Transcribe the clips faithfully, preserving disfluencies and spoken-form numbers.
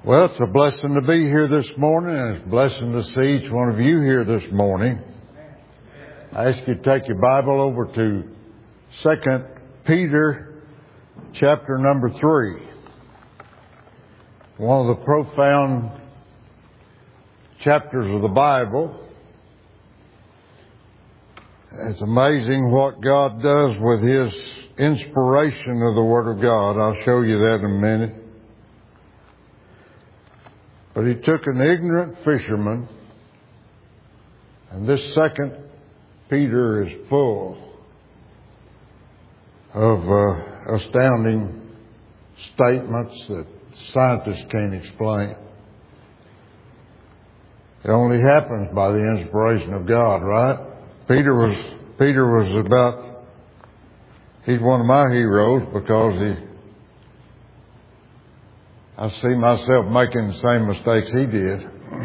Well, it's a blessing to be here this morning, and it's a blessing to see each one of you here this morning. I ask you to take your Bible over to Second Peter chapter number three. One of the profound chapters of the Bible. It's amazing what God does with His inspiration of the Word of God. I'll show you that in a minute. But He took an ignorant fisherman, and this second Peter is full of uh, astounding statements that scientists can't explain. It only happens by the inspiration of God, right? Peter was Peter was about, he's one of my heroes because he I see myself making the same mistakes he did.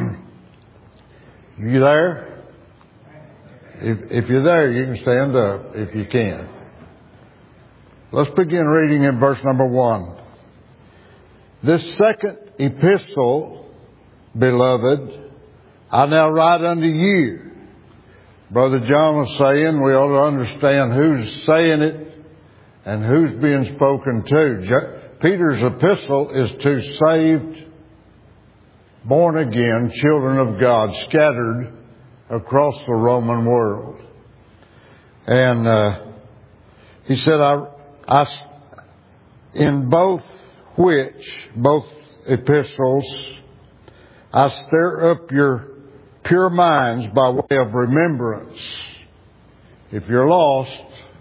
You there? If, if you're there, you can stand up if you can. Let's begin reading in verse number one. This second epistle, beloved, I now write unto you. Brother John was saying we ought to understand who's saying it and who's being spoken to. Peter's epistle is to saved, born again children of God scattered across the Roman world. And uh, he said, I, I, in both which, both epistles, I stir up your pure minds by way of remembrance. If you're lost,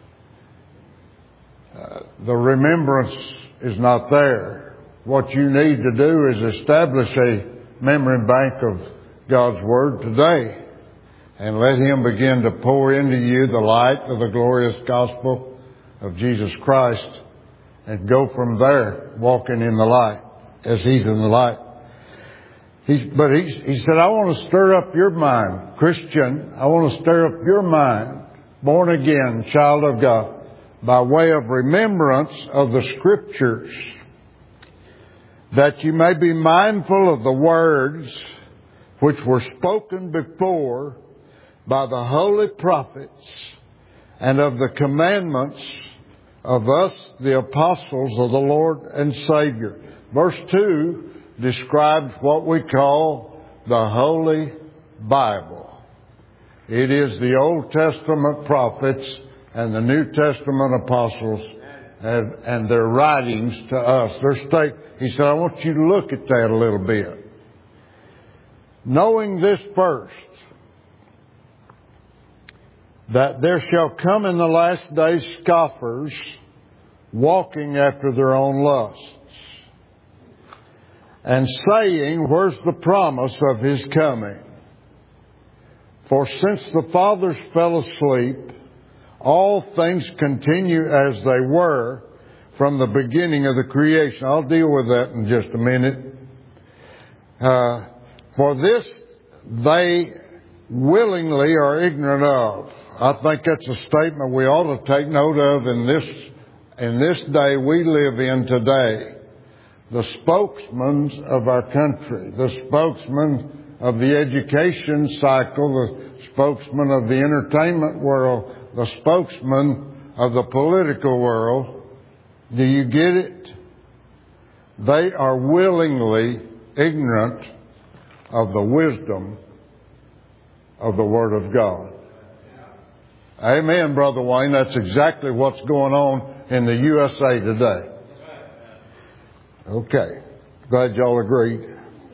uh, the remembrance is not there. What you need to do is establish a memory bank of God's Word today and let Him begin to pour into you the light of the glorious gospel of Jesus Christ and go from there walking in the light as He's in the light. He's, but he, he said, I want to stir up your mind, Christian. I want to stir up your mind, born again, child of God, by way of remembrance of the Scriptures, that you may be mindful of the words which were spoken before by the holy prophets and of the commandments of us, the apostles of the Lord and Savior. Verse two describes what we call the Holy Bible. It is the Old Testament prophets and the New Testament apostles and, and their writings to us. Their state. He said, I want you to look at that a little bit. Knowing this first, that there shall come in the last days scoffers, walking after their own lusts, and saying, where's the promise of His coming? For since the fathers fell asleep, all things continue as they were from the beginning of the creation. I'll deal with that in just a minute. Uh, for this they willingly are ignorant of. I think that's a statement we ought to take note of in this, in this day we live in today. The spokesmen of our country, the spokesman of the education cycle, the spokesman of the entertainment world, the spokesman of the political world. Do you get it? They are willingly ignorant of the wisdom of the Word of God. Amen, Brother Wayne. That's exactly what's going on in the U S A today. Okay. Glad y'all agreed.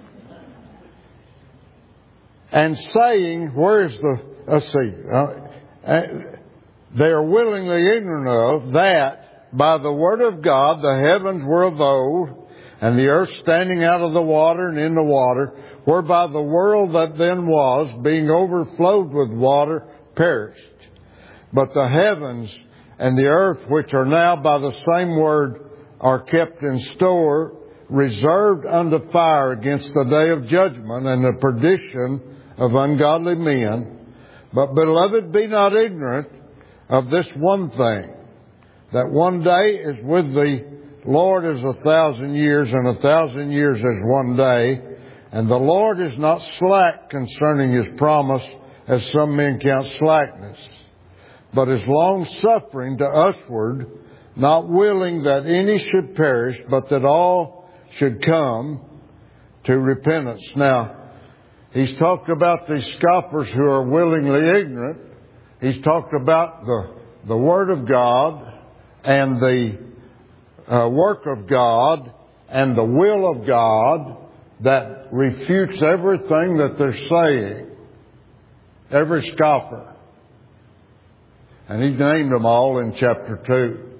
And saying, where's the, let's see, uh, they are willingly ignorant of that by the Word of God the heavens were of old, and the earth standing out of the water and in the water, whereby the world that then was, being overflowed with water, perished. But the heavens and the earth, which are now by the same Word, are kept in store, reserved unto fire against the day of judgment and the perdition of ungodly men. But, beloved, be not ignorant of this one thing, that one day is with the Lord is a thousand years, and a thousand years is one day. And the Lord is not slack concerning His promise, as some men count slackness, but is long-suffering to usward, not willing that any should perish, but that all should come to repentance. Now, He's talked about these scoffers who are willingly ignorant. He's talked about the, the Word of God and the uh, work of God and the will of God that refutes everything that they're saying. Every scoffer. And He named them all in chapter two.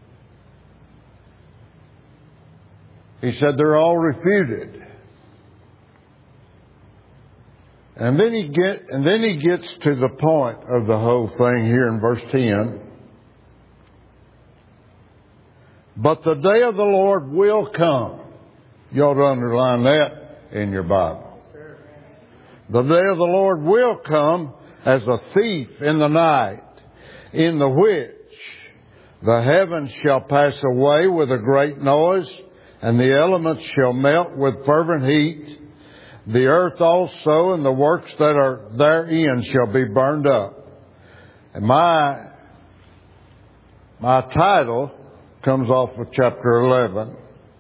He said they're all refuted. And then he get and then he gets to the point of the whole thing here in verse ten. But the day of the Lord will come. You ought to underline that in your Bible. The day of the Lord will come as a thief in the night, in the which the heavens shall pass away with a great noise, and the elements shall melt with fervent heat. The earth also and the works that are therein shall be burned up. And my, my title comes off of chapter eleven.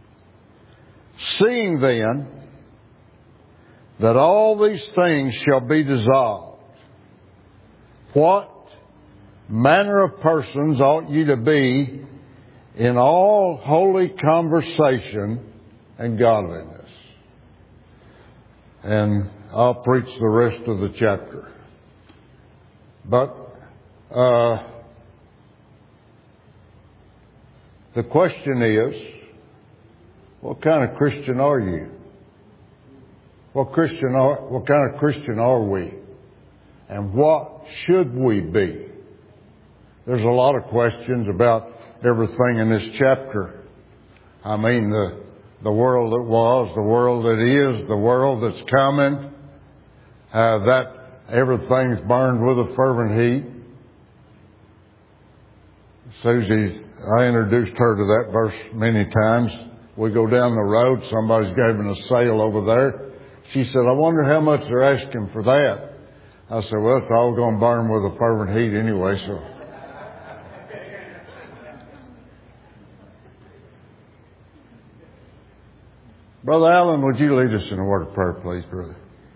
Seeing then that all these things shall be dissolved, what manner of persons ought ye to be in all holy conversation and godliness? And I'll preach the rest of the chapter. But uh, the question is, what kind of Christian are you? What Christian are, what kind of Christian are we? And what should we be? There's a lot of questions about everything in this chapter. I mean, the the world that was, the world that is, the world that's coming, uh, that everything's burned with a fervent heat. Susie, I introduced her to that verse many times. We go down the road, somebody's giving a sale over there. She said, I wonder how much they're asking for that. I said, well, it's all going to burn with a fervent heat anyway, so. Brother Allen, would you lead us in a word of prayer, please, brother?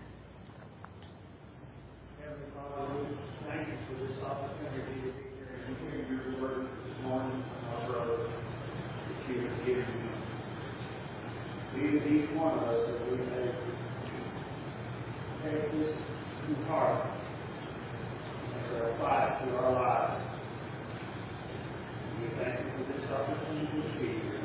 Heavenly Father, we thank you for this opportunity to be here and hear your word this morning from our brother that you have given me. Be with each one of us as we may take this to heart and to apply it to our lives. We thank you for this opportunity to be here.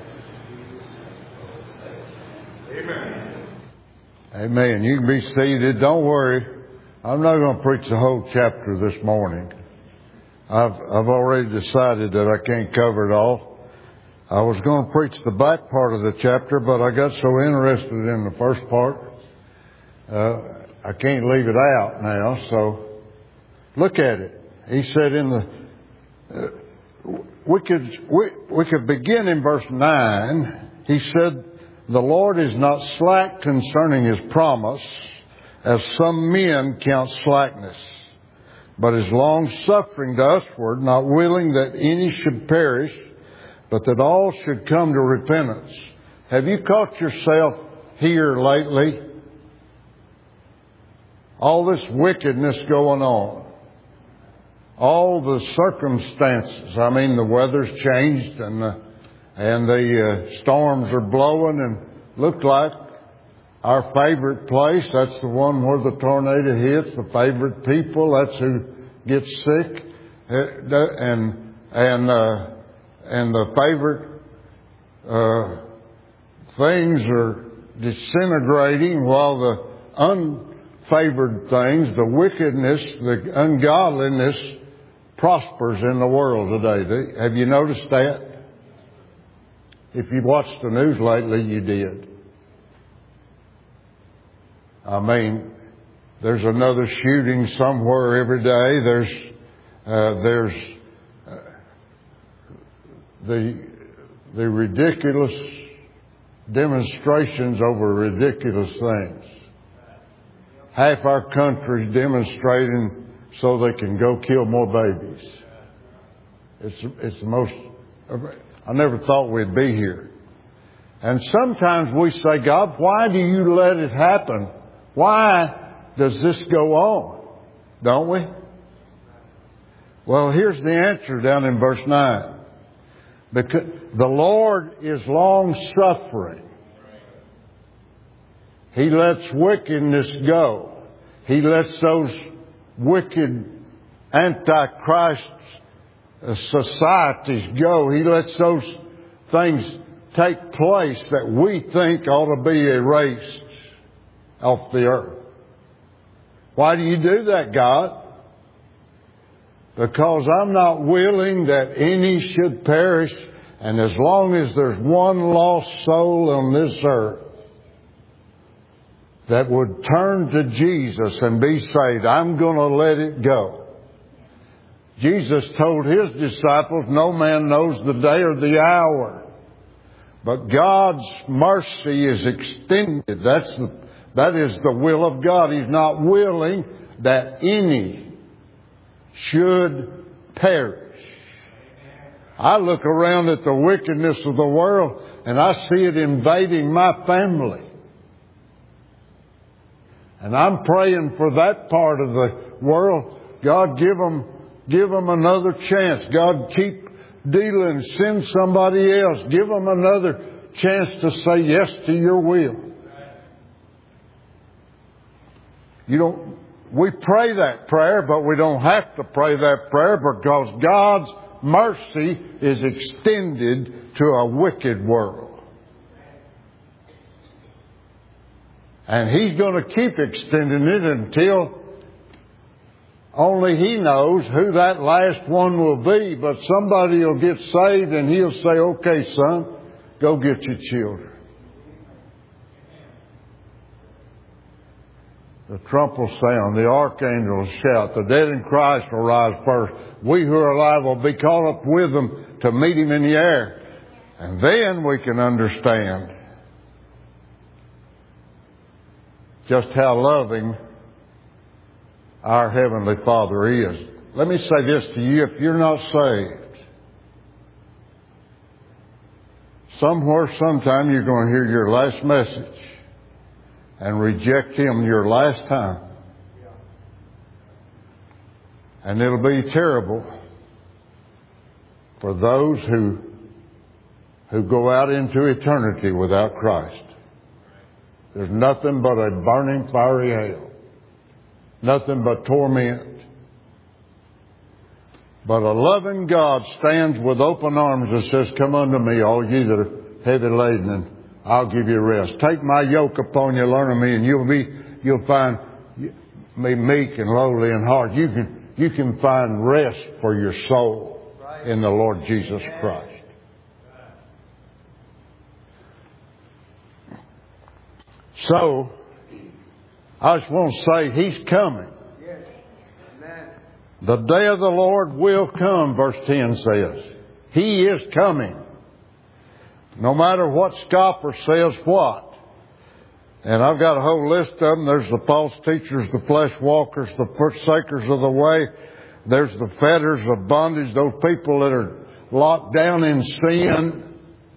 Amen. Amen. You can be seated. Don't worry. I'm not going to preach the whole chapter this morning. I've I've already decided that I can't cover it all. I was going to preach the back part of the chapter, but I got so interested in the first part, uh, I can't leave it out now. So look at it. He said in the uh, we could we we could begin in verse nine. He said, the Lord is not slack concerning His promise, as some men count slackness, but is long-suffering to usward, not willing that any should perish, but that all should come to repentance. Have you caught yourself here lately? All this wickedness going on. All the circumstances. I mean, the weather's changed and the And the uh, storms are blowing, and look like our favorite place, that's the one where the tornado hits, the favorite people, that's who gets sick. And and uh, and the favorite uh, things are disintegrating, while the unfavored things, the wickedness, the ungodliness, prospers in the world today. Have you noticed that? If you watched the news lately, you did. I mean, there's another shooting somewhere every day. There's, uh, there's uh, the the ridiculous demonstrations over ridiculous things. Half our country's demonstrating so they can go kill more babies. It's, it's the most, I never thought we'd be here. And sometimes we say, God, why do you let it happen? Why does this go on? Don't we? Well, here's the answer down in verse nine. Because the Lord is long suffering. He lets wickedness go. He lets those wicked antichrist societies go. He lets those things take place that we think ought to be erased off the earth. Why do you do that, God? Because I'm not willing that any should perish, and as long as there's one lost soul on this earth that would turn to Jesus and be saved, I'm going to let it go. Jesus told His disciples, no man knows the day or the hour, but God's mercy is extended. That's the, that is the will of God. He's not willing that any should perish. I look around at the wickedness of the world and I see it invading my family. And I'm praying for that part of the world. God, give them, give them another chance. God, keep dealing. Send somebody else. Give them another chance to say yes to your will. You don't, we pray that prayer, but we don't have to pray that prayer because God's mercy is extended to a wicked world. And He's going to keep extending it until only He knows who that last one will be. But somebody will get saved and He'll say, okay, son, go get your children. The trump will sound, the archangel will shout, the dead in Christ will rise first. We who are alive will be caught up with them to meet Him in the air. And then we can understand just how loving our Heavenly Father is. Let me say this to you, if you're not saved, somewhere, sometime you're going to hear your last message and reject Him your last time. And it'll be terrible for those who who go out into eternity without Christ. There's nothing but a burning fiery hell. Nothing but torment. But a loving God stands with open arms and says, come unto me, all ye that are heavy laden, and I'll give you rest. Take my yoke upon you, learn of me, and you'll be, you'll find me meek and lowly in heart. You can, you can find rest for your soul in the Lord Jesus Christ. So, I just want to say He's coming. The day of the Lord will come, verse ten says. He is coming. No matter what scoffer says what. And I've got a whole list of them. There's the false teachers, the flesh walkers, the forsakers of the way. There's the fetters of bondage, those people that are locked down in sin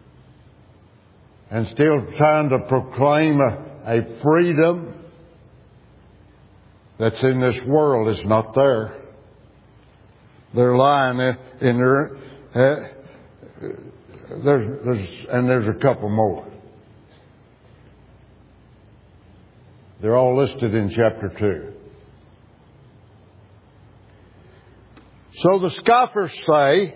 and still trying to proclaim a, a freedom that's in this world is not there. They're lying in, in their... Uh, There's, there's, and there's a couple more. They're all listed in chapter two. So the scoffers say,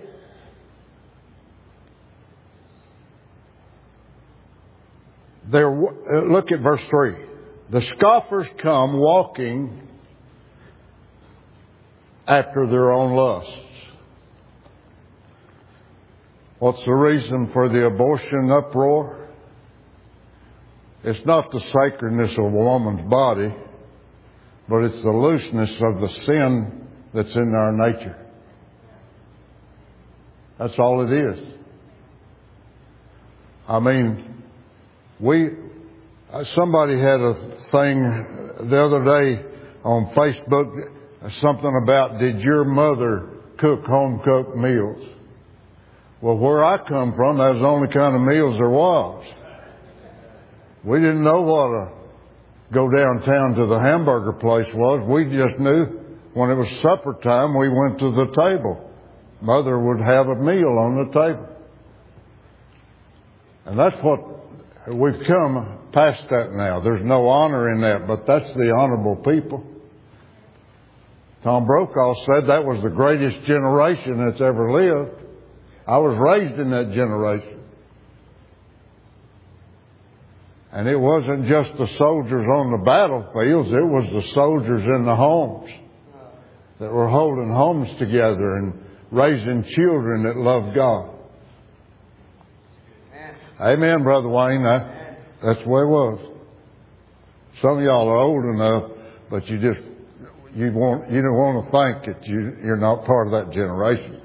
they're, look at verse three. The scoffers come walking after their own lusts. What's the reason for the abortion uproar? It's not the sacredness of a woman's body, but it's the looseness of the sin that's in our nature. That's all it is. I mean, we, somebody had a thing the other day on Facebook, something about, did your mother cook home-cooked meals? Well, where I come from, that was the only kind of meals there was. We didn't know what a go downtown to the hamburger place was. We just knew when it was supper time, we went to the table. Mother would have a meal on the table. And that's what, we've come past that now. There's no honor in that, but that's the honorable people. Tom Brokaw said that was the greatest generation that's ever lived. I was raised in that generation. And it wasn't just the soldiers on the battlefields, it was the soldiers in the homes that were holding homes together and raising children that loved God. Amen, Brother Wayne. That, that's the way it was. Some of y'all are old enough, but you just, you want, you don't want to think that you, you're not part of that generation.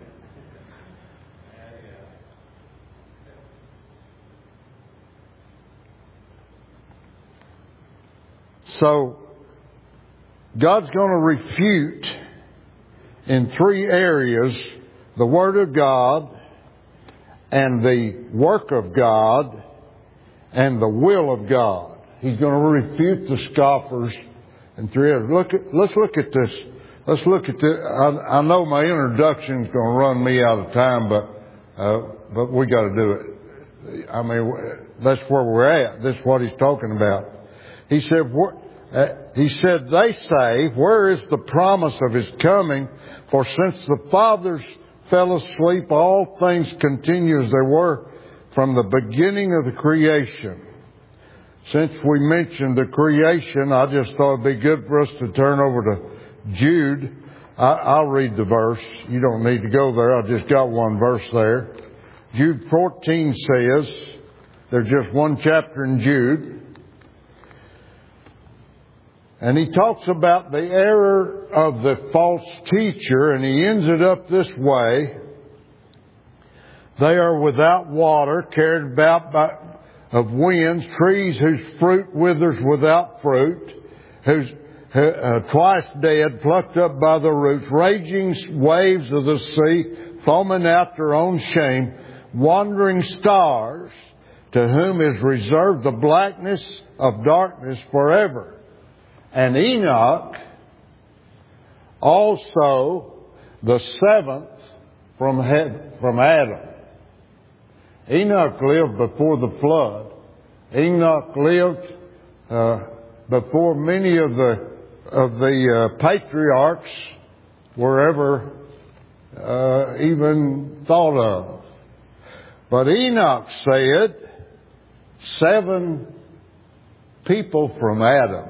So, God's going to refute in three areas the Word of God and the work of God and the will of God. He's going to refute the scoffers in three areas. Look at, let's look at this. Let's look at this. I, I know my introduction is going to run me out of time, but uh, but we got to do it. I mean, that's where we're at. This is what he's talking about. He said, uh, he said, they say, where is the promise of his coming? For since the fathers fell asleep, all things continue as they were from the beginning of the creation. Since we mentioned the creation, I just thought it'd be good for us to turn over to Jude. I, I'll read the verse. You don't need to go there. I just got one verse there. Jude fourteen says, there's just one chapter in Jude. And he talks about the error of the false teacher, and he ends it up this way. They are without water, carried about by, of winds, trees whose fruit withers without fruit, whose uh, twice dead, plucked up by the roots, raging waves of the sea, foaming out their own shame, wandering stars, to whom is reserved the blackness of darkness forever. And Enoch, also the seventh from head, from Adam. Enoch lived before the flood. Enoch lived uh, before many of the of the uh, patriarchs were ever uh, even thought of. But Enoch said, seven people from Adam.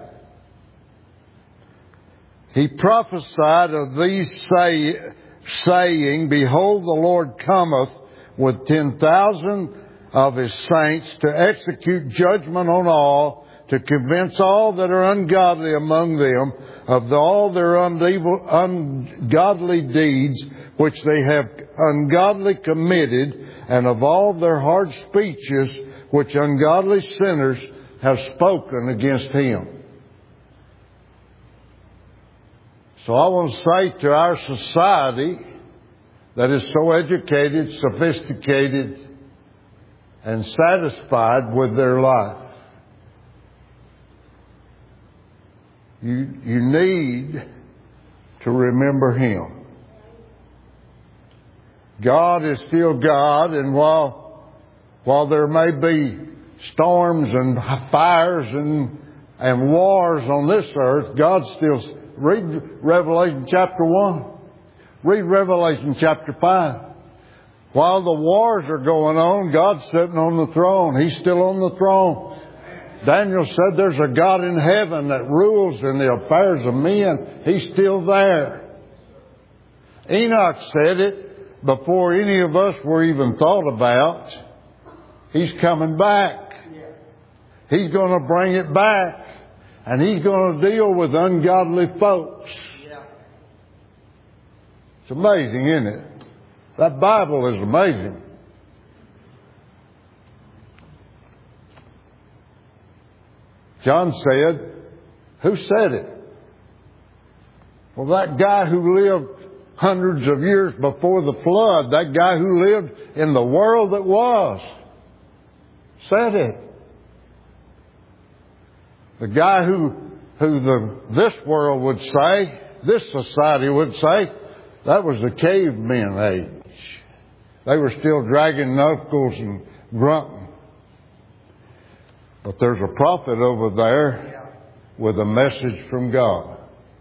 He prophesied of these say, saying, behold, the Lord cometh with ten thousand of his saints to execute judgment on all, to convince all that are ungodly among them of the, all their unevil, ungodly deeds which they have ungodly committed, and of all their hard speeches which ungodly sinners have spoken against him. So I want to say to our society that is so educated, sophisticated, and satisfied with their life, you, you need to remember Him. God is still God, and while, while there may be storms and fires and, and wars on this earth, God still... Read Revelation chapter one. Read Revelation chapter five. While the wars are going on, God's sitting on the throne. He's still on the throne. Daniel said there's a God in heaven that rules in the affairs of men. He's still there. Enoch said it before any of us were even thought about. He's coming back. He's going to bring it back. And He's going to deal with ungodly folks. Yeah. It's amazing, isn't it? That Bible is amazing. John said, who said it? Well, that guy who lived hundreds of years before the flood, that guy who lived in the world that was, said it. The guy who, who the, this world would say, this society would say, that was the caveman age. They were still dragging knuckles and grunting. But there's a prophet over there with a message from God.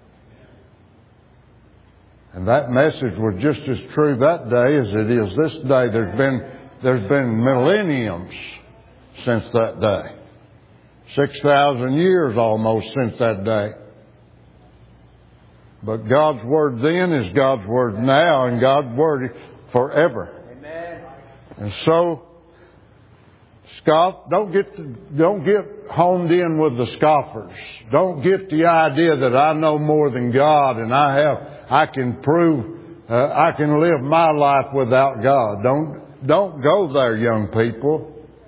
And that message was just as true that day as it is this day. There's been, there's been millenniums since that day. Six thousand years almost since that day. But God's Word then is God's Word now, and God's Word forever. Amen. And so, scoff, don't get, the, don't get honed in with the scoffers. Don't get the idea that I know more than God and I have, I can prove, uh, I can live my life without God. Don't, don't go there, young people.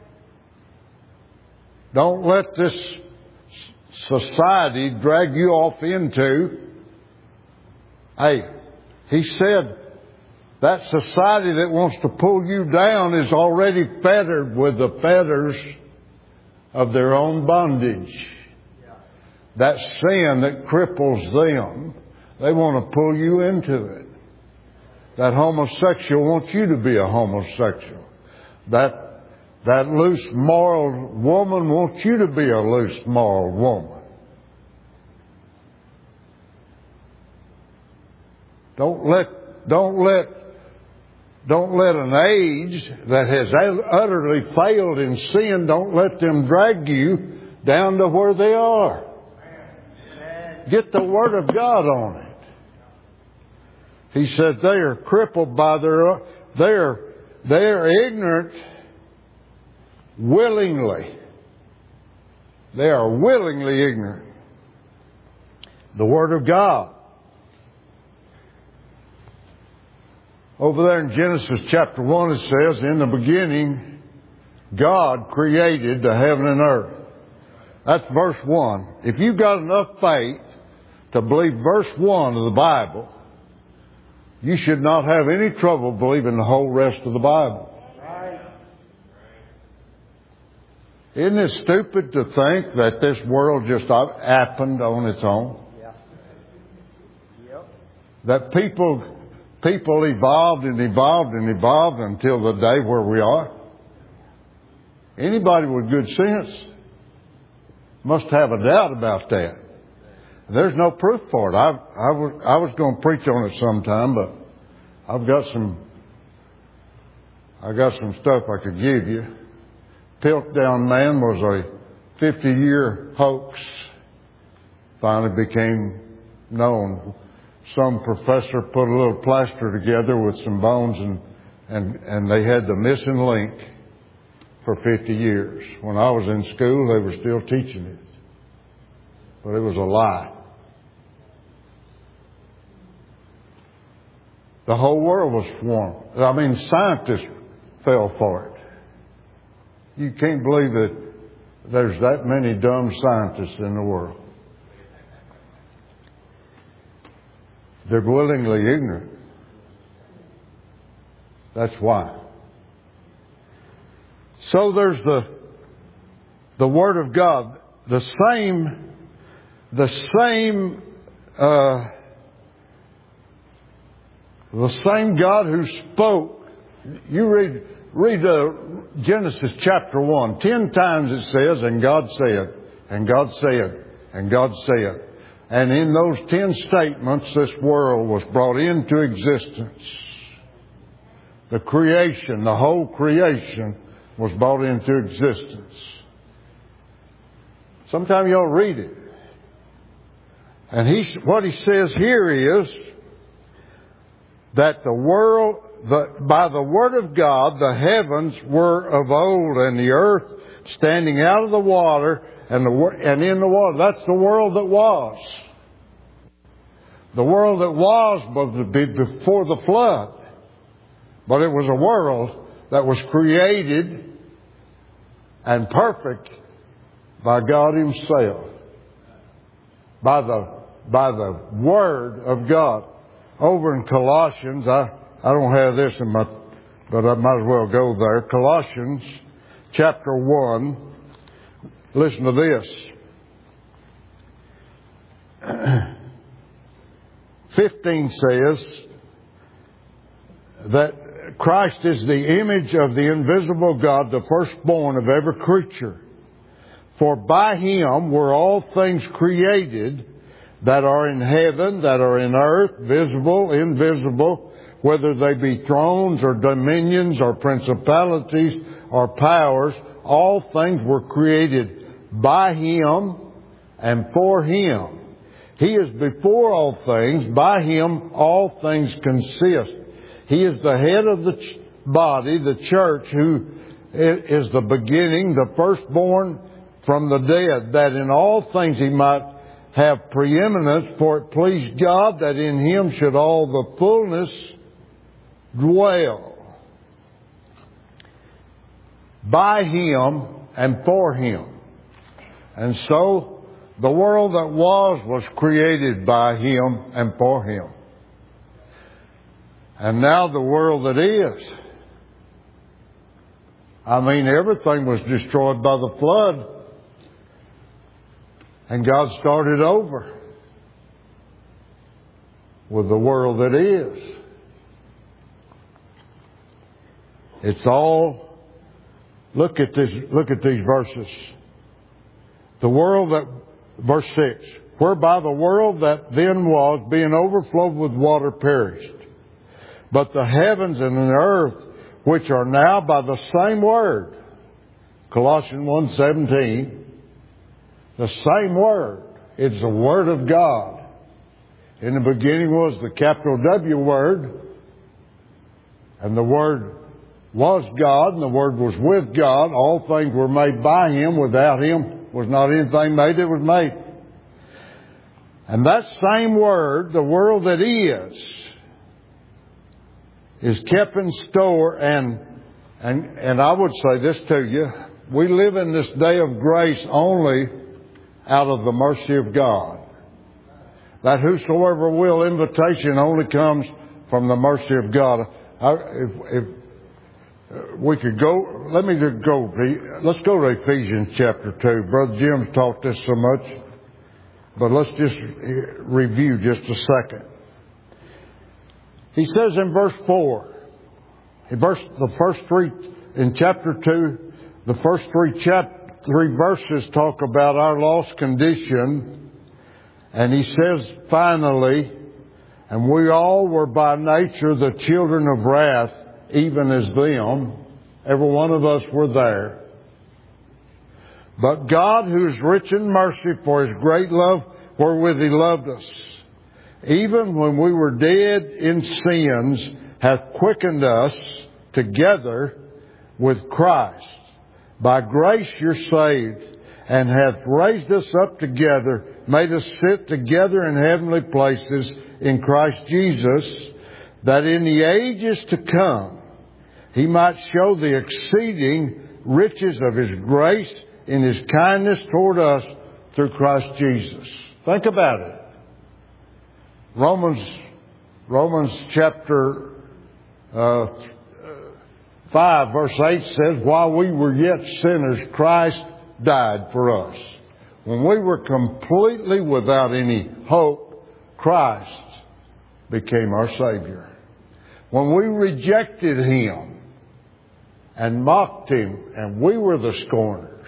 Don't let this society drag you off into, hey, he said that society that wants to pull you down is already fettered with the fetters of their own bondage. That sin that cripples them, they want to pull you into it. That homosexual wants you to be a homosexual. That That loose moral woman wants you to be a loose moral woman. Don't let, don't let, don't let an age that has utterly failed in sin, don't let them drag you down to where they are. Get the Word of God on it. He said they are crippled by their, they are, they are ignorant willingly. They are willingly ignorant. The Word of God. Over there in Genesis chapter one it says, in the beginning, God created the heaven and earth. That's verse one. If you've got enough faith to believe verse one of the Bible, you should not have any trouble believing the whole rest of the Bible. Isn't it stupid to think that this world just happened on its own? Yeah. Yep. That people, people evolved and evolved and evolved until the day where we are? Anybody with good sense must have a doubt about that. There's no proof for it. I, I, was, I was going to preach on it sometime, but I've got some, I got some stuff I could give you. Piltdown Man was a fifty-year hoax. Finally became known. Some professor put a little plaster together with some bones and, and, and they had the missing link for fifty years. When I was in school, they were still teaching it. But it was a lie. The whole world was swarmed. I mean, scientists fell for it. You can't believe that there's that many dumb scientists in the world. They're willingly ignorant. That's why. So there's the, the Word of God. The same, the same, uh, the same God who spoke. You read, read uh, Genesis chapter one. Ten times it says, and God said, and God said, and God said. And in those ten statements, this world was brought into existence. The creation, the whole creation was brought into existence. Sometime y'all read it. And he, what he says here is that the world, the, by the Word of God, the heavens were of old, and the earth standing out of the water, and, the, and in the water. That's the world that was. The world that was was before the flood. But it was a world that was created and perfect by God Himself. By the, by the Word of God. Over in Colossians, I, I don't have this in my, but I might as well go there. Colossians chapter one. Listen to this. fifteen says that Christ is the image of the invisible God, the firstborn of every creature. For by Him were all things created that are in heaven, that are in earth, visible, invisible, whether they be thrones or dominions or principalities or powers. All things were created by Him and for Him. He is before all things. By Him all things consist. He is the head of the body, the church, who is the beginning, the firstborn from the dead, that in all things He might have preeminence, for it pleased God that in Him should all the fullness dwell. By Him and for Him. And so the world that was was created by Him and for Him. And now the world that is. I mean, everything was destroyed by the flood. And God started over with the world that is. It's all, look at this, look at these verses. The world that, verse six, whereby the world that then was, being overflowed with water, perished. But the heavens and the earth, which are now by the same word, Colossians one seventeen, the same word. It's the Word of God. In the beginning was the capital W word. And the Word was God. And the Word was with God. All things were made by Him. Without Him was not anything made that was made. And that same Word, the world that is, is kept in store. And, and, and I would say this to you. We live in this day of grace only out of the mercy of God. That whosoever will invitation only comes from the mercy of God. I, if, if we could go, let me just go, let's go to Ephesians chapter two. Brother Jim's taught this so much, but let's just review just a second. He says in verse four, in verse, the first three, in chapter two, the first three chapters, Three verses talk about our lost condition. And he says, finally, and we all were by nature the children of wrath, even as them. Every one of us were there. But God, who is rich in mercy for His great love wherewith He loved us, even when we were dead in sins, hath quickened us together with Christ. By grace you're saved, and hath raised us up together, made us sit together in heavenly places in Christ Jesus, that in the ages to come He might show the exceeding riches of His grace in His kindness toward us through Christ Jesus. Think about it. Romans, Romans chapter uh, five verse eight says, while we were yet sinners, Christ died for us. When we were completely without any hope, Christ became our Savior. When we rejected Him and mocked Him and we were the scorners,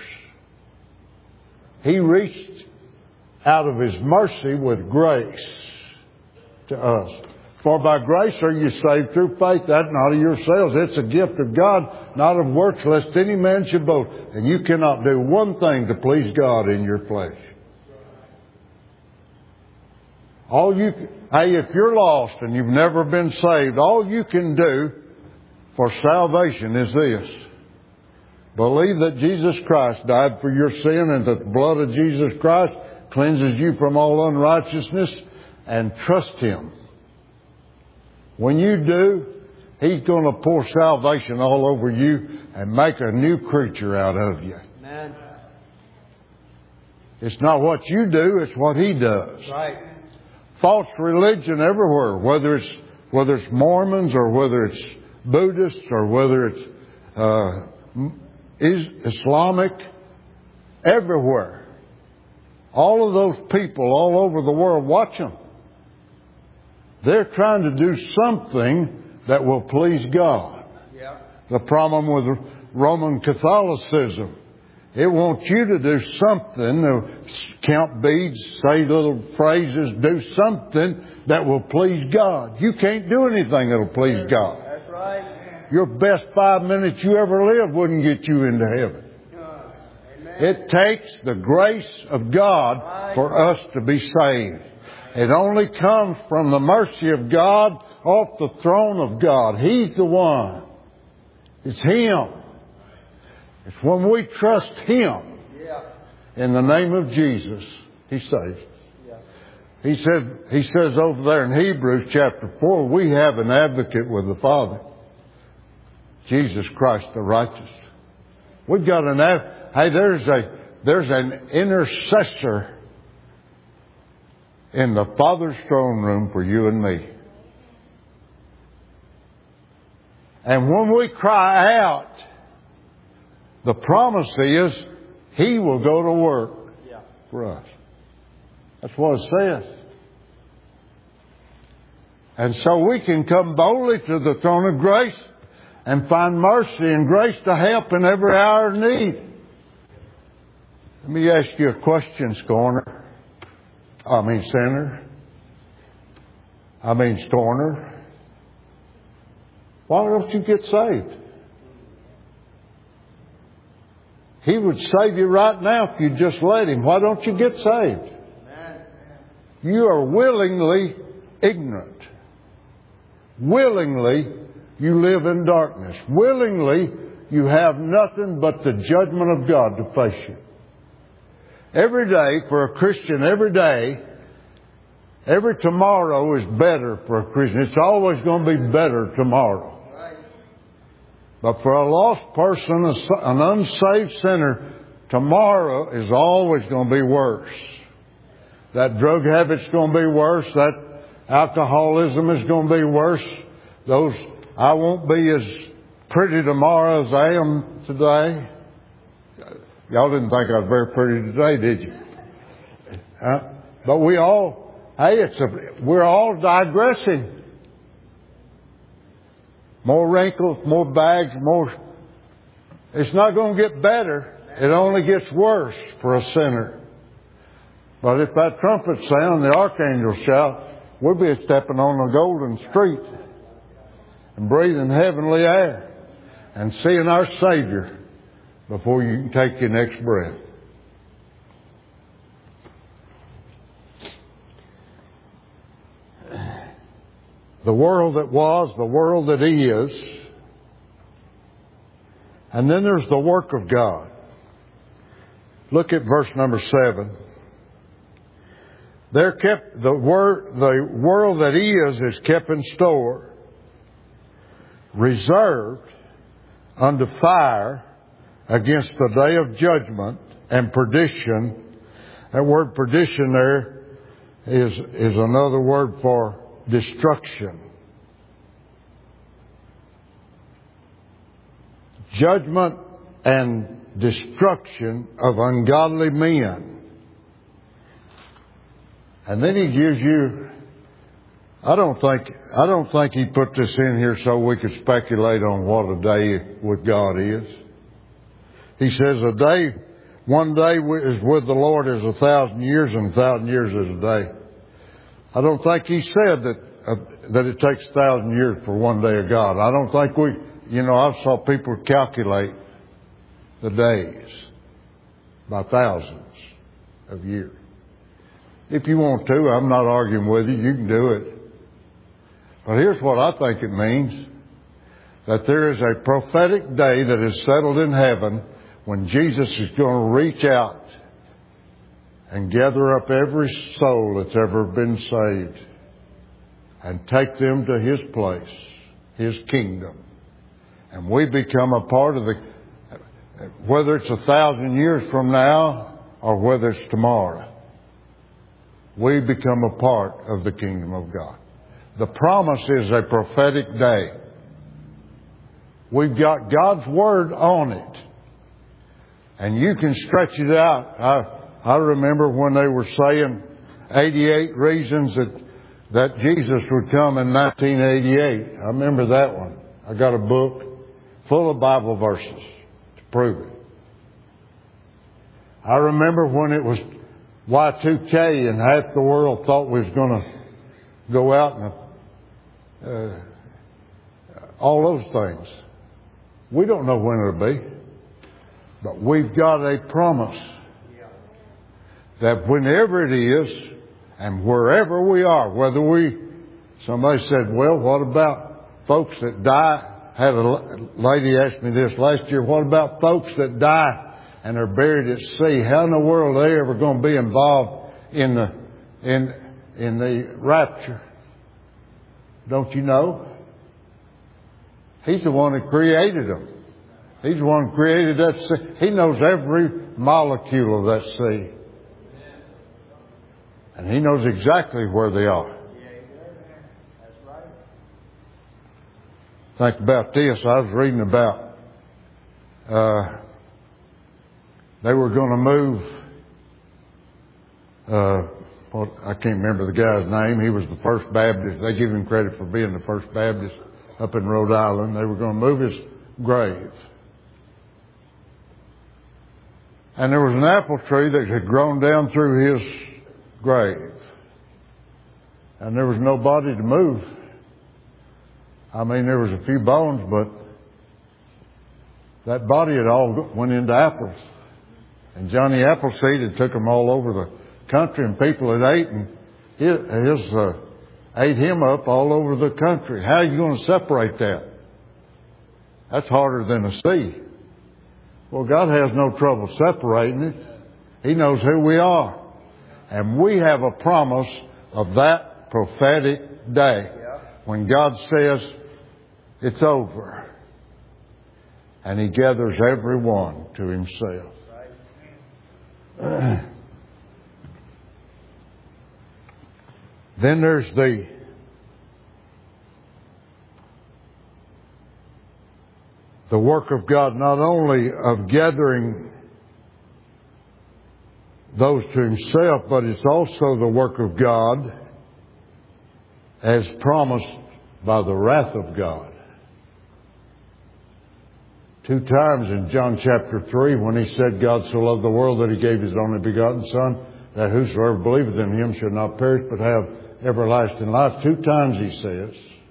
He reached out of His mercy with grace to us. For by grace are you saved through faith, that not of yourselves. It's a gift of God, not of works, lest any man should boast. And you cannot do one thing to please God in your flesh. All you, hey, if you're lost and you've never been saved, all you can do for salvation is this. Believe that Jesus Christ died for your sin and that the blood of Jesus Christ cleanses you from all unrighteousness, and trust Him. When you do, He's going to pour salvation all over you and make a new creature out of you. Amen. It's not what you do, it's what He does. Right. False religion everywhere, whether it's whether it's Mormons or whether it's Buddhists or whether it's uh, is Islamic, everywhere. All of those people all over the world, watch them. They're trying to do something that will please God. Yeah. The problem with Roman Catholicism, it wants you to do something, to count beads, say little phrases, do something that will please God. You can't do anything that will please God. That's right. Your best five minutes you ever lived wouldn't get you into heaven. Amen. It takes the grace of God for us to be saved. It only comes from the mercy of God off the throne of God. He's the one. It's Him. It's when we trust Him Yeah. in the name of Jesus, He saves. Yeah. He said, He says over there in Hebrews chapter four, we have an advocate with the Father, Jesus Christ the righteous. We've got an ad- hey, there's a there's an intercessor in the Father's throne room for you and me. And when we cry out, the promise is He will go to work Yeah. for us. That's what it says. And so we can come boldly to the throne of grace and find mercy and grace to help in every hour of need. Let me ask you a question, Scorner. I mean, sinner. I mean, Scorner. Why don't you get saved? He would save you right now if you just let Him. Why don't you get saved? Amen. You are willingly ignorant. Willingly, you live in darkness. Willingly, you have nothing but the judgment of God to face you. Every day, for a Christian, every day, every tomorrow is better for a Christian. It's always going to be better tomorrow. But for a lost person, an unsaved sinner, tomorrow is always going to be worse. That drug habit's going to be worse. That alcoholism is going to be worse. Those, I won't be as pretty tomorrow as I am today. Y'all didn't think I was very pretty today, did you? Uh, but we all, hey, it's a, we're all digressing. More wrinkles, more bags, more. It's not going to get better. It only gets worse for a sinner. But if that trumpet sound, the archangel shout, we'll be stepping on the golden street and breathing heavenly air and seeing our Savior before you can take your next breath. The world that was, the world that is. And then there's the work of God. Look at verse number seven. They're kept, the, wor, the world that is is kept in store, reserved unto fire against the day of judgment and perdition. That word perdition there is, is another word for destruction. Judgment and destruction of ungodly men. And then he gives you, I don't think, I don't think he put this in here so we could speculate on what a day with God is. He says a day, one day is with the Lord as a thousand years, and a thousand years is a day. I don't think he said that uh, that it takes a thousand years for one day of God. I don't think we, you know, I saw people calculate the days by thousands of years. If you want to, I'm not arguing with you. You can do it. But here's what I think it means. That there is a prophetic day that is settled in heaven when Jesus is going to reach out and gather up every soul that's ever been saved and take them to His place, His kingdom. And we become a part of the, whether it's a thousand years from now or whether it's tomorrow, we become a part of the kingdom of God. The promise is a prophetic day. We've got God's Word on it. And you can stretch it out. I, I remember when they were saying eighty-eight reasons that, that Jesus would come in nineteen eighty-eight. I remember that one. I got a book full of Bible verses to prove it. I remember when it was Y two K and half the world thought we was going to go out and uh, all those things. We don't know when it'll be. But we've got a promise that whenever it is and wherever we are, whether we, somebody said, well, what about folks that die? I had a lady ask me this last year, what about folks that die and are buried at sea? How in the world are they ever going to be involved in the, in, in the rapture? Don't you know? He's the one that created them. He's the one who created that sea. He knows every molecule of that sea. And He knows exactly where they are. Think about this. I was reading about uh, they were going to move. Uh, well, I can't remember the guy's name. He was the first Baptist. They give him credit for being the first Baptist up in Rhode Island. They were going to move his grave. And there was an apple tree that had grown down through his grave. And there was no body to move. I mean, there was a few bones, but that body had all went into apples. And Johnny Appleseed had took them all over the country, and people had ate and his, his uh, ate him up all over the country. How are you going to separate that? That's harder than a sea. Well, God has no trouble separating it. He knows who we are. And we have a promise of that prophetic day when God says it's over. And He gathers everyone to Himself. Uh, then there's the the work of God, not only of gathering those to Himself, but it's also the work of God as promised by the wrath of God. Two times in John chapter three, when He said, God so loved the world that He gave His only begotten Son, that whosoever believeth in Him should not perish but have everlasting life. Two times He says,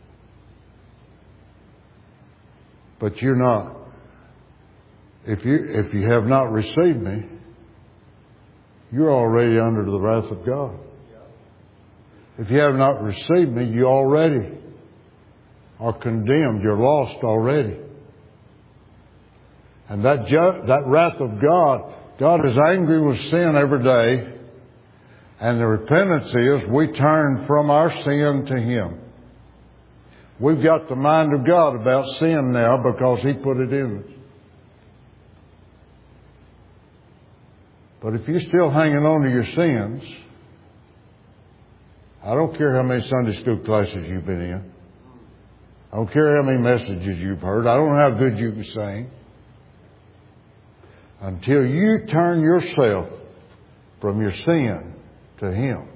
but you're not. If you, if you have not received me, you're already under the wrath of God. If you have not received me, you already are condemned. You're lost already. And that ju- that wrath of God, God is angry with sin every day. And the repentance is we turn from our sin to Him. We've got the mind of God about sin now because He put it in us. But if you're still hanging on to your sins, I don't care how many Sunday school classes you've been in. I don't care how many messages you've heard. I don't know how good you can sing. Until you turn yourself from your sin to Him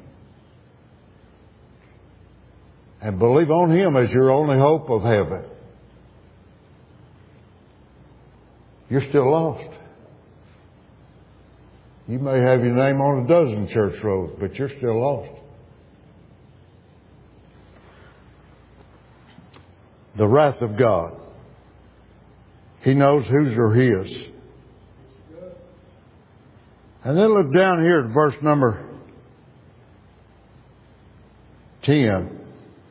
and believe on Him as your only hope of heaven, you're still lost. You may have your name on a dozen church rows, but you're still lost. The wrath of God. He knows whose are His. And then look down here at verse number ten.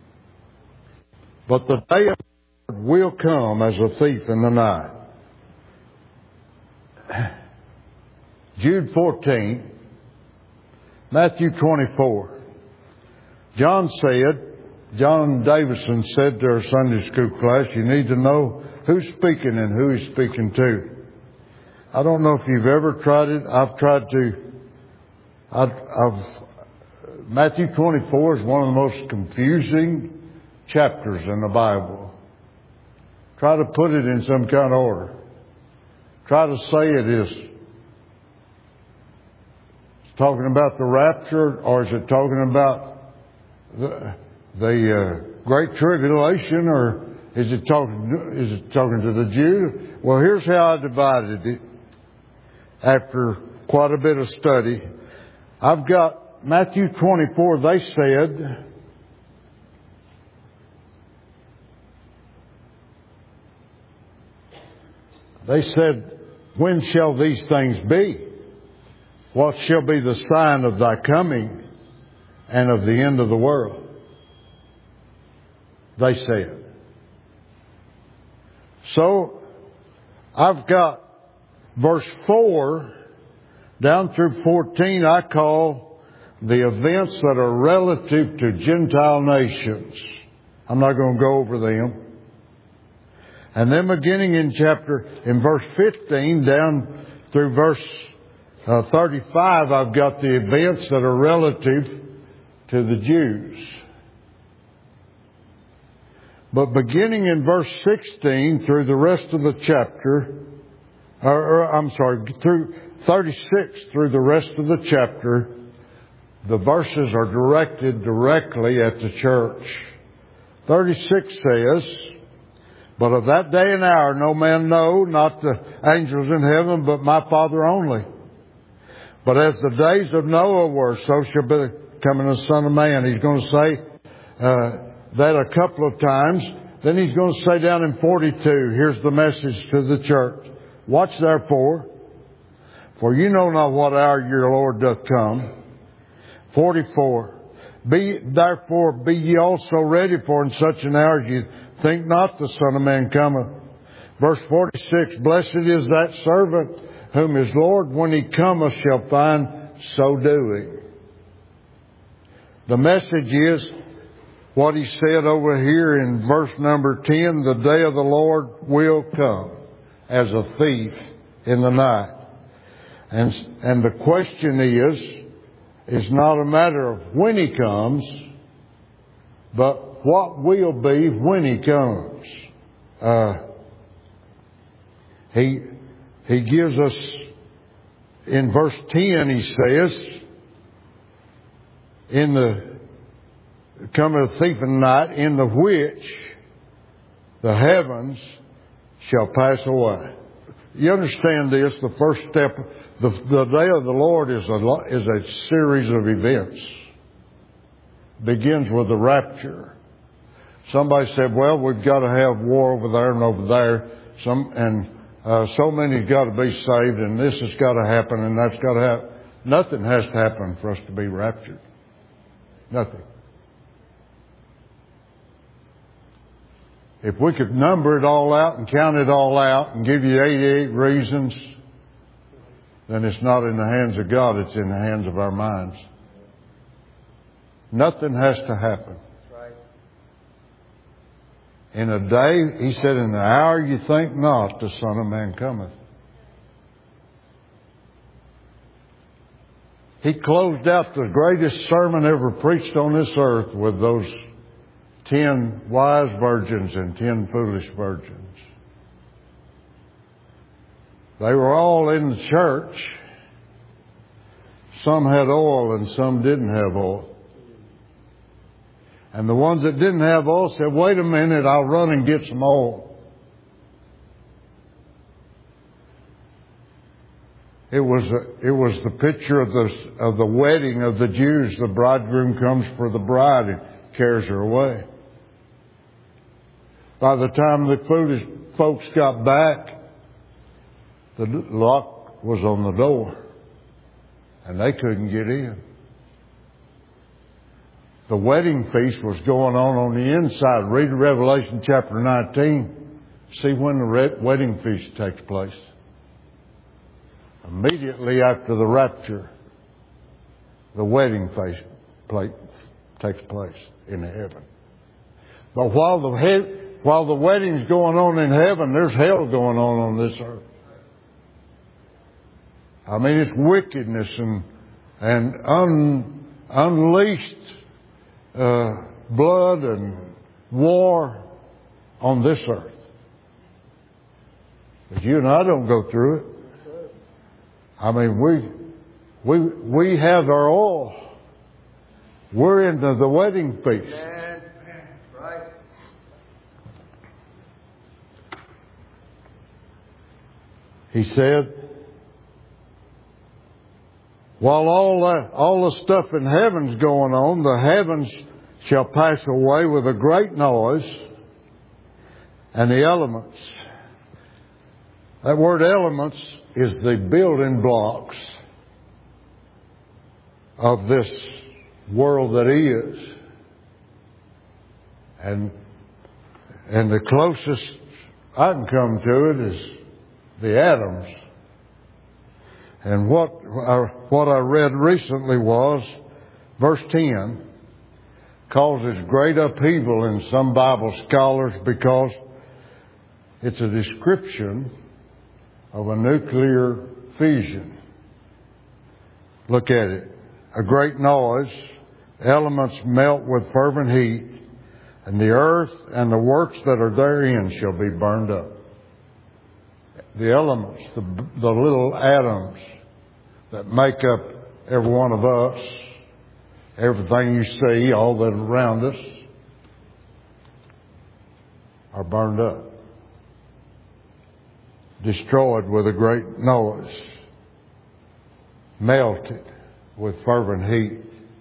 But the day of the Lord will come as a thief in the night. Jude fourteen, Matthew twenty-four. John said, John Davison said to our Sunday school class, you need to know who's speaking and who He's speaking to. I don't know if you've ever tried it. I've tried to I've, I've, Matthew twenty-four is one of the most confusing chapters in the Bible. Try to put it in some kind of order. Try to say it is talking about the rapture, or is it talking about the, the uh, Great Tribulation, or is it talking is it talking to the Jews? Well, here's how I divided it after quite a bit of study. I've got Matthew twenty-four. They said, they said, when shall these things be? What shall be the sign of thy coming and of the end of the world? They said. So, I've got verse four down through fourteen, I call the events that are relative to Gentile nations. I'm not going to go over them. And then beginning in chapter, in verse fifteen down through verse uh, thirty-five, I've got the events that are relative to the Jews. But beginning in verse sixteen through the rest of the chapter, or, or I'm sorry, through thirty-six through the rest of the chapter, the verses are directed directly at the church. thirty-six says, but of that day and hour no man know, not the angels in heaven, but my Father only. But as the days of Noah were, so shall be the coming of the Son of Man. He's going to say uh, that a couple of times. Then he's going to say down in forty-two, here's the message to the church. Watch therefore, for you know not what hour your Lord doth come. forty-four. Be, therefore be ye also ready, for in such an hour as you think not the Son of Man cometh. Verse forty-six, blessed is that servant whom his Lord, when he cometh, shall find so doing. The message is what he said over here in verse number ten, the day of the Lord will come as a thief in the night. And, and the question is, is not a matter of when he comes, but what will be when he comes. Uh, he, he gives us, in verse ten, he says, in the coming of the thief in the night, in the which the heavens shall pass away. You understand this? The first step, the, the day of the Lord is a, is a series of events. Begins with the rapture. Somebody said, well, we've got to have war over there and over there. Some, and uh, so many's got to be saved, and this has got to happen, and that's got to happen. Nothing has to happen for us to be raptured. Nothing. If we could number it all out and count it all out and give you eighty-eight reasons, then it's not in the hands of God, it's in the hands of our minds. Nothing has to happen. In a day, he said, in the hour you think not, the Son of Man cometh. He closed out the greatest sermon ever preached on this earth with those ten wise virgins and ten foolish virgins. They were all in the church. Some had oil and some didn't have oil. And the ones that didn't have oil said, wait a minute, I'll run and get some oil. It was a, it was the picture of the of the wedding of the Jews. The bridegroom comes for the bride and carries her away. By the time the foolish folks got back, the lock was on the door, and they couldn't get in. The wedding feast was going on on the inside. Read Revelation chapter nineteen. See when the wedding feast takes place. Immediately after the rapture, the wedding feast takes place in heaven. But while the he- while the wedding's going on in heaven, there's hell going on on this earth. I mean, it's wickedness and and un, unleashed uh, blood and war on this earth. But you and I don't go through it. I mean, we we we have our oil. We're into the wedding feast. Amen. Right. He said, while all that, all the stuff in heaven's going on, the heavens shall pass away with a great noise, and the elements. That word elements is the building blocks of this world that is. And and the closest I can come to it is the atoms. And what I, what I read recently was verse ten causes great upheaval in some Bible scholars because it's a description of a nuclear fusion. Look at it. A great noise, elements melt with fervent heat, and the earth and the works that are therein shall be burned up. The elements, the, the little atoms that make up every one of us, everything you see, all that around us, are burned up. Destroyed with a great noise. Melted with fervent heat.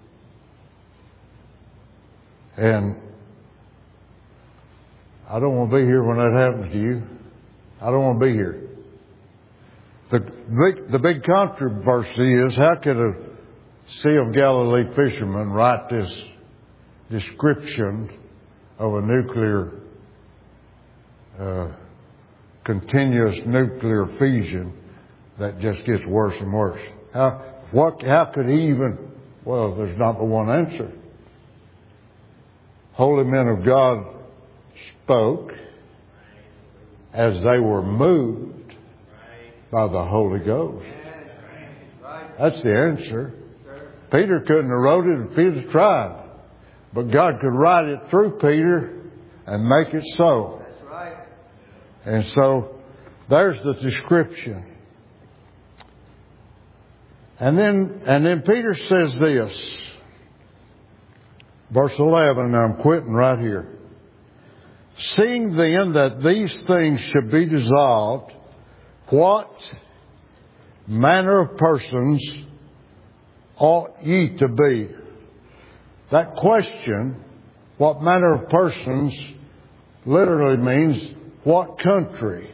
And I don't want to be here when that happens to you. I don't want to be here. The big, the big controversy is, how could a Sea of Galilee fisherman write this description of a nuclear, uh, continuous nuclear fusion that just gets worse and worse? How, what, how could he even, well, there's not but one answer. Holy men of God spoke as they were moved by the Holy Ghost. That's the answer. Peter couldn't have wrote it if Peter tried. But God could write it through Peter and make it so. And so there's the description. And then, and then Peter says this, verse eleven, and I'm quitting right here. Seeing then that these things should be dissolved, what manner of persons ought ye to be? That question, what manner of persons, literally means, what country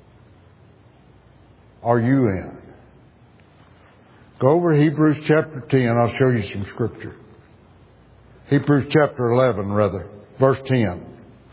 are you in? Go over to Hebrews chapter ten. I'll show you some scripture. Hebrews chapter eleven, rather. Verse ten.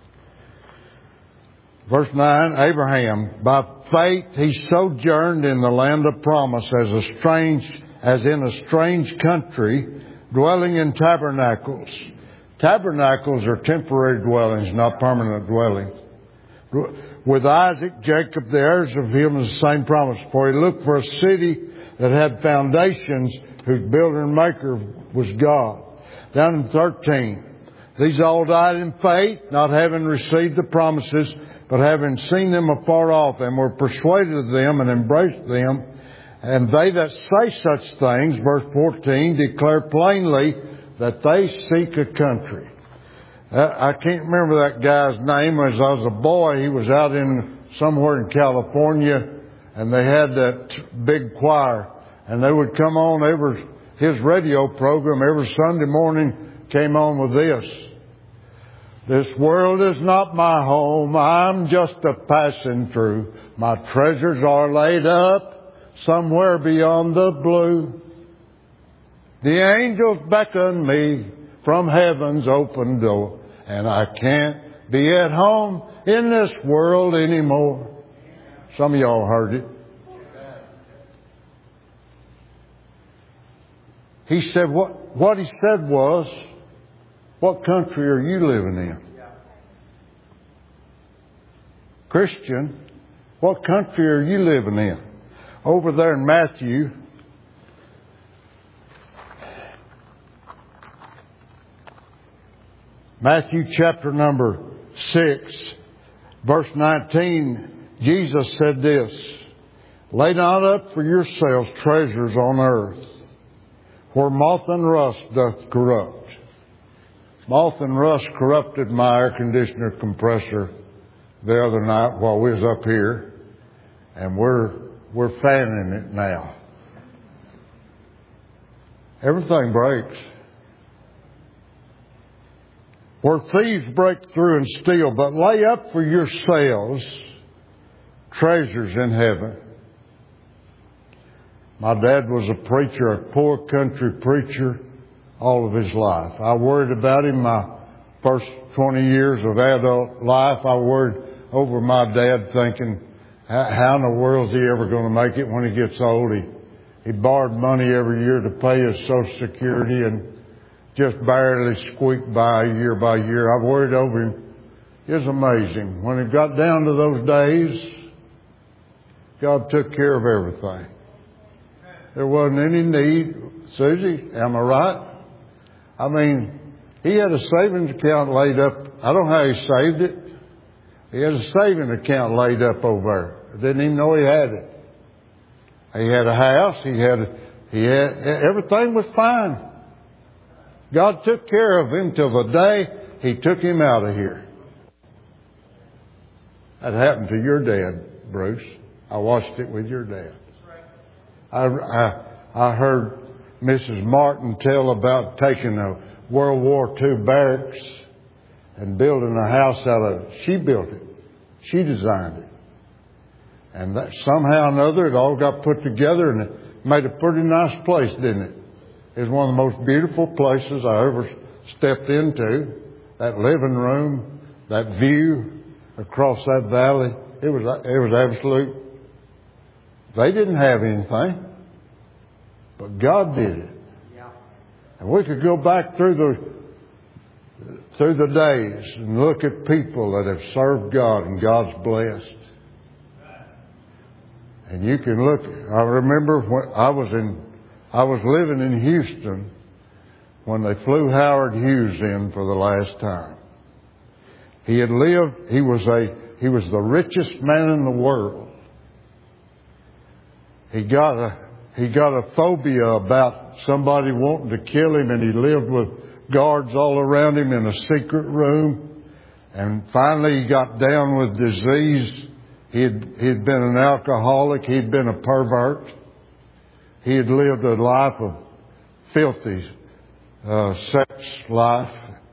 Verse nine, Abraham, by faith he sojourned in the land of promise as a strange, as in a strange country, dwelling in tabernacles. Tabernacles are temporary dwellings, not permanent dwellings. With Isaac, Jacob, the heirs of him, is the same promise. For he looked for a city that had foundations, whose builder and maker was God. Down in thirteen, these all died in faith, not having received the promises, but having seen them afar off, and were persuaded of them and embraced them. And they that say such things, verse fourteen, declare plainly that they seek a country. I can't remember that guy's name. As I was a boy, he was out in somewhere in California, and they had that big choir, and they would come on every, his radio program every Sunday morning came on with this. This world is not my home, I'm just a passing through. My treasures are laid up somewhere beyond the blue. The angels beckon me from heaven's open door, and I can't be at home in this world anymore. Some of y'all heard it. He said, what, what he said was, what country are you living in? Christian, what country are you living in? Over there in Matthew, Matthew chapter number six, verse nineteen, Jesus said this, "Lay not up for yourselves treasures on earth, where moth and rust doth corrupt." Moth and rust corrupted my air conditioner compressor the other night while we was up here, and we're we're fanning it now. Everything breaks. Where thieves break through and steal, but lay up for yourselves treasures in heaven. My dad was a preacher, a poor country preacher, all of his life. I worried about him my first twenty years of adult life. I worried over my dad, thinking, how in the world is he ever going to make it when he gets old? He, he borrowed money every year to pay his Social Security and just barely squeaked by year by year. I worried over him. It was amazing. When it got down to those days, God took care of everything. There wasn't any need. Susie, am I right? I mean, he had a savings account laid up. I don't know how he saved it. He had a savings account laid up over there. Didn't even know he had it. He had a house. He had, he had, everything was fine. God took care of him till the day He took him out of here. That happened to your dad, Bruce. I watched it with your dad. I, I, I heard Missus Martin tell about taking a World War Two barracks and building a house out of it. She built it. She designed it. And that, somehow or another, it all got put together and it made a pretty nice place, didn't it? It was one of the most beautiful places I ever stepped into. That living room, that view across that valley, it was, it was absolute. They didn't have anything, but God did it. Yeah. And we could go back through the, through the days and look at people that have served God and God's blessed. And you can look, I remember when I was in, I was living in Houston when they flew Howard Hughes in for the last time. He had lived, he was a, he was the richest man in the world. He got a, he got a phobia about somebody wanting to kill him, and he lived with guards all around him in a secret room. And finally he got down with disease. He had, he had been an alcoholic. He had been a pervert. He had lived a life of filthy uh, sex life.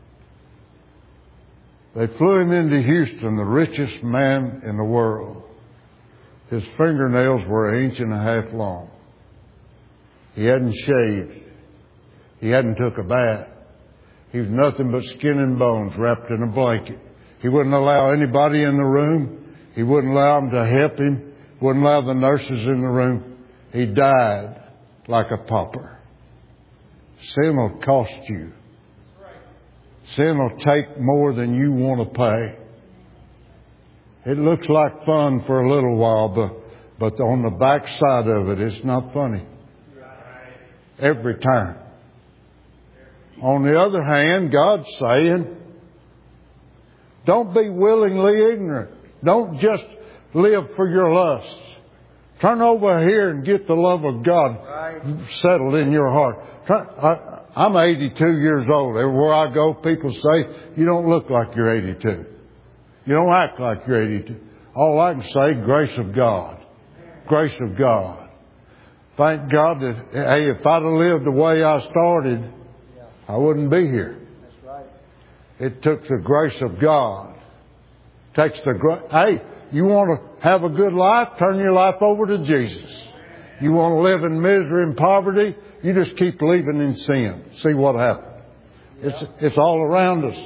They flew him into Houston, the richest man in the world. His fingernails were an inch and a half long. He hadn't shaved. He hadn't took a bath. He was nothing but skin and bones wrapped in a blanket. He wouldn't allow anybody in the room. He wouldn't allow them to help him. Wouldn't allow the nurses in the room. He died like a pauper. Sin will cost you. Sin will take more than you want to pay. It looks like fun for a little while, but, but on the back side of it, it's not funny. Every time. On the other hand, God's saying, don't be willingly ignorant. Don't just live for your lusts. Turn over here and get the love of God settled in your heart. I, I'm eighty-two years old. Everywhere I go, people say, you don't look like you're eighty-two. You don't act like you're eighty-two. All I can say, grace of God. Grace of God. Thank God that, hey, if I'd have lived the way I started, I wouldn't be here. That's right. It took the grace of God. Takes the grace. Hey, you want to have a good life? Turn your life over to Jesus. You want to live in misery and poverty? You just keep living in sin. See what happens. It's, it's all around us.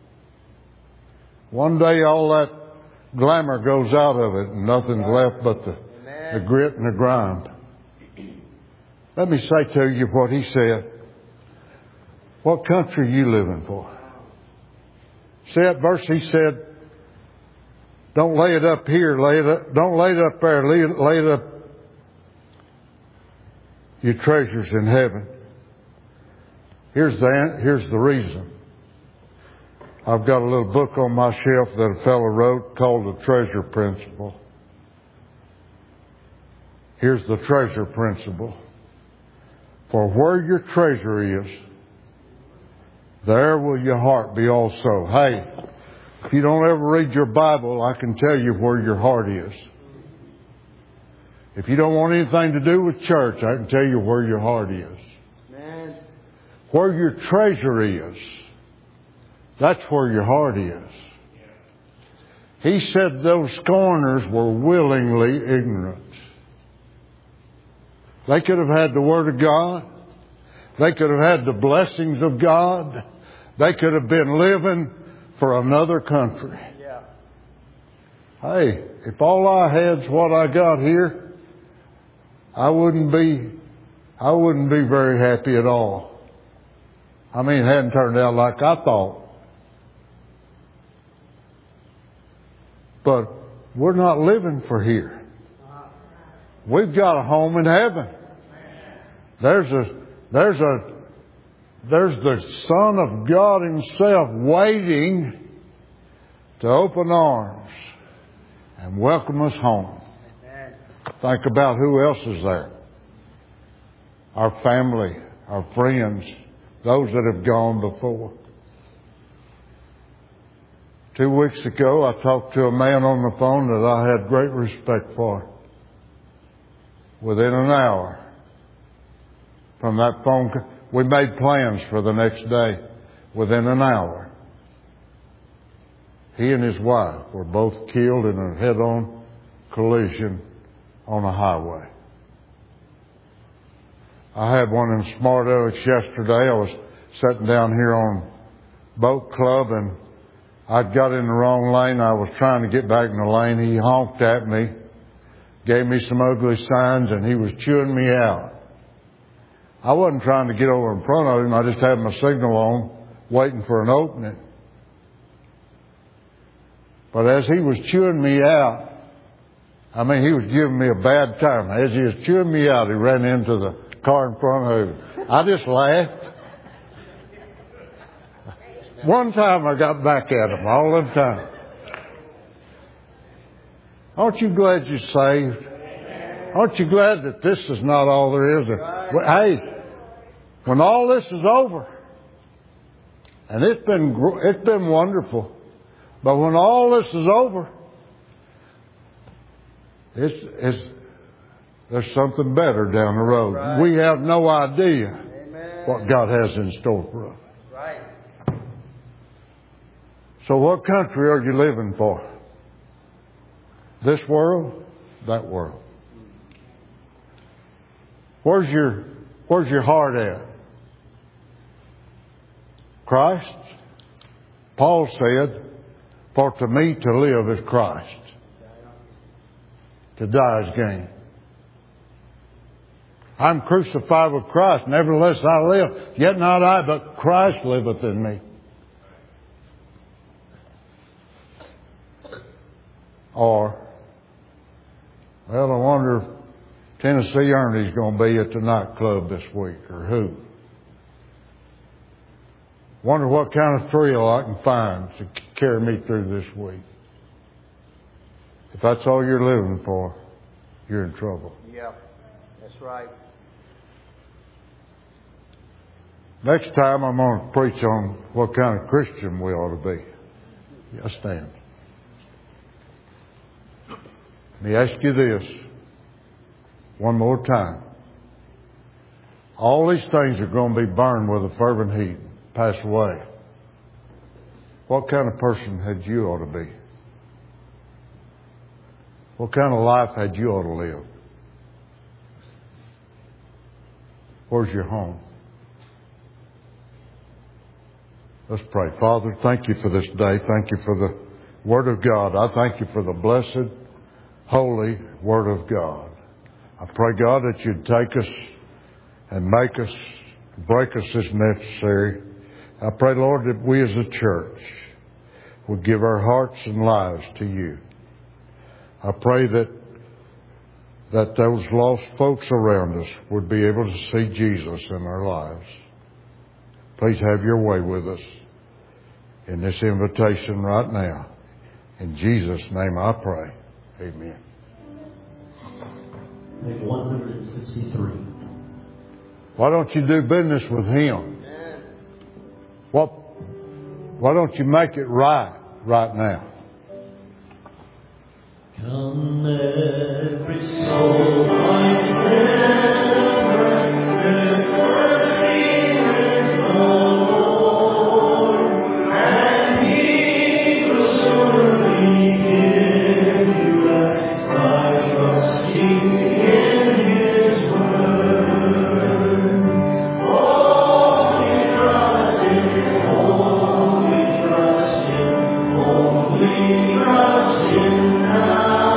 One day all that glamour goes out of it and nothing's left but the, the grit and the grime. Let me say to you what he said. What country are you living for? See that verse he said, don't lay it up here, lay it up, don't lay it up there, lay it, lay it up your treasures in heaven. Here's the, here's the reason. I've got a little book on my shelf that a fellow wrote called The Treasure Principle. Here's the treasure principle. For where your treasure is, there will your heart be also. Hey, if you don't ever read your Bible, I can tell you where your heart is. If you don't want anything to do with church, I can tell you where your heart is. Amen. Where your treasure is, that's where your heart is. He said those scorners were willingly ignorant. They could have had the Word of God. They could have had the blessings of God. They could have been living for another country. Yeah. Hey, if all I had's what I got here, I wouldn't be, I wouldn't be very happy at all. I mean, it hadn't turned out like I thought. But we're not living for here. We've got a home in heaven. There's a, there's a, there's the Son of God Himself waiting to open arms and welcome us home. Amen. Think about who else is there. Our family, our friends, those that have gone before. Two weeks ago, I talked to a man on the phone that I had great respect for. Within an hour from that phone call, we made plans for the next day. Within an hour, he and his wife were both killed in a head-on collision on a highway. I had one of them smart alecks yesterday. I was sitting down here on Boat Club and I'd got in the wrong lane. I was trying to get back in the lane. He honked at me, gave me some ugly signs, and he was chewing me out. I wasn't trying to get over in front of him. I just had my signal on, waiting for an opening. But as he was chewing me out, I mean, he was giving me a bad time. As he was chewing me out, he ran into the car in front of him. I just laughed. One time I got back at him, all the time. Aren't you glad you're saved? Aren't you glad that this is not all there is? Hey, when all this is over, and it's been it's been wonderful, but when all this is over, it's it's there's something better down the road. Right. We have no idea Amen. what God has in store for us. Right. So what country are you living for? This world? That world? Where's your, where's your heart at? Christ? Paul said, for to me to live is Christ. To die is gain. I'm crucified with Christ. Nevertheless I live. Yet not I, but Christ liveth in me. Or, well, I wonder if Tennessee Ernie's going to be at the nightclub this week, or who. Wonder what kind of thrill I can find to carry me through this week. If that's all you're living for, you're in trouble. Yeah, that's right. Next time I'm going to preach on what kind of Christian we ought to be. Yeah, stand. Let me ask you this one more time. All these things are going to be burned with a fervent heat, pass away. What kind of person had you ought to be? What kind of life had you ought to live? Where's your home? Let's pray. Father, thank you for this day. Thank you for the Word of God. I thank you for the blessed, holy Word of God. I pray, God, that you'd take us and make us, break us as necessary. I pray, Lord, that we as a church would give our hearts and lives to you. I pray that that those lost folks around us would be able to see Jesus in our lives. Please have your way with us. in this invitation right now. In Jesus' name I pray. Amen. Page one hundred sixty-three. Why don't you do business with Him? What? Why don't you make it right right now? Come every soul I send, there's mercy in the Lord, and He will surely give you rest by trusting in His word. Only trust Him, only trust Him, only trust Him now.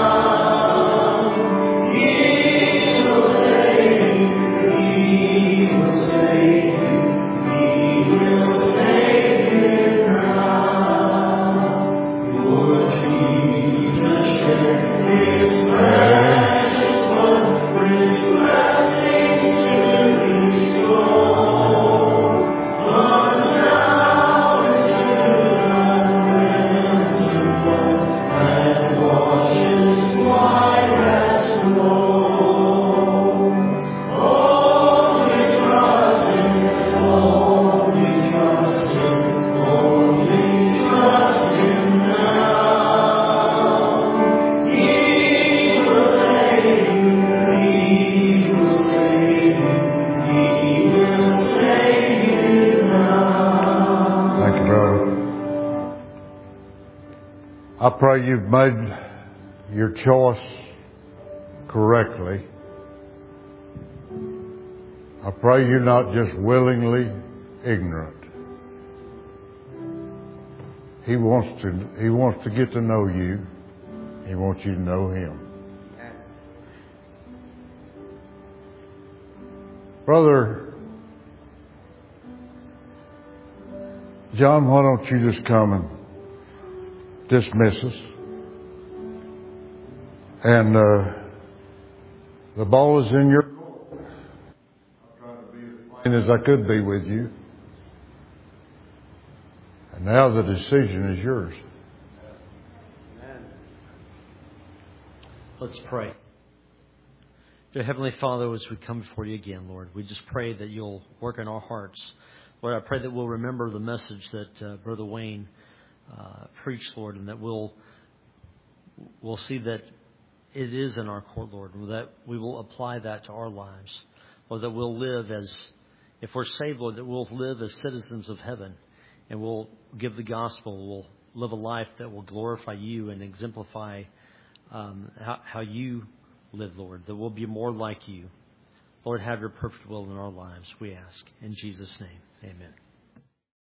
I pray you've made your choice correctly. I pray you're not just willingly ignorant. He wants to, he wants to get to know you. He wants you to know Him. Brother John, why don't you just come and dismiss us? And uh, the ball is in your court. I'm trying to be as plain as I could be with you. And now the decision is yours. Amen. Let's pray. Dear Heavenly Father, as we come before you again, Lord, we just pray that you'll work in our hearts. Lord, I pray that we'll remember the message that uh, Brother Wayne uh, preached, Lord, and that we'll we'll see that it is in our court, Lord, and that we will apply that to our lives. Lord, that we'll live as, if we're saved, Lord, that we'll live as citizens of heaven, and we'll give the gospel. We'll live a life that will glorify you and exemplify um, how, how you live, Lord, that we'll be more like you. Lord, have your perfect will in our lives, we ask. In Jesus' name, amen.